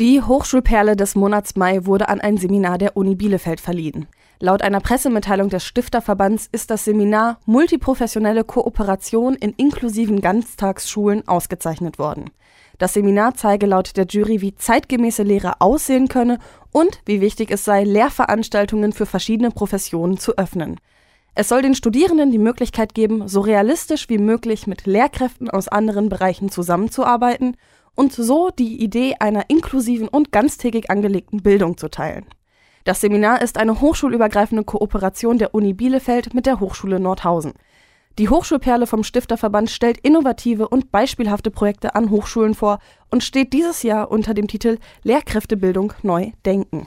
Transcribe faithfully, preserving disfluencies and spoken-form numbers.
Die Hochschulperle des Monats Mai wurde an ein Seminar der Uni Bielefeld verliehen. Laut einer Pressemitteilung des Stifterverbands ist das Seminar Multiprofessionelle Kooperation in inklusiven Ganztagsschulen ausgezeichnet worden. Das Seminar zeige laut der Jury, wie zeitgemäße Lehre aussehen könne und wie wichtig es sei, Lehrveranstaltungen für verschiedene Professionen zu öffnen. Es soll den Studierenden die Möglichkeit geben, so realistisch wie möglich mit Lehrkräften aus anderen Bereichen zusammenzuarbeiten und so die Idee einer inklusiven und ganztägig angelegten Bildung zu teilen. Das Seminar ist eine hochschulübergreifende Kooperation der Uni Bielefeld mit der Hochschule Nordhausen. Die Hochschulperle vom Stifterverband stellt innovative und beispielhafte Projekte an Hochschulen vor und steht dieses Jahr unter dem Titel Lehrkräftebildung neu denken.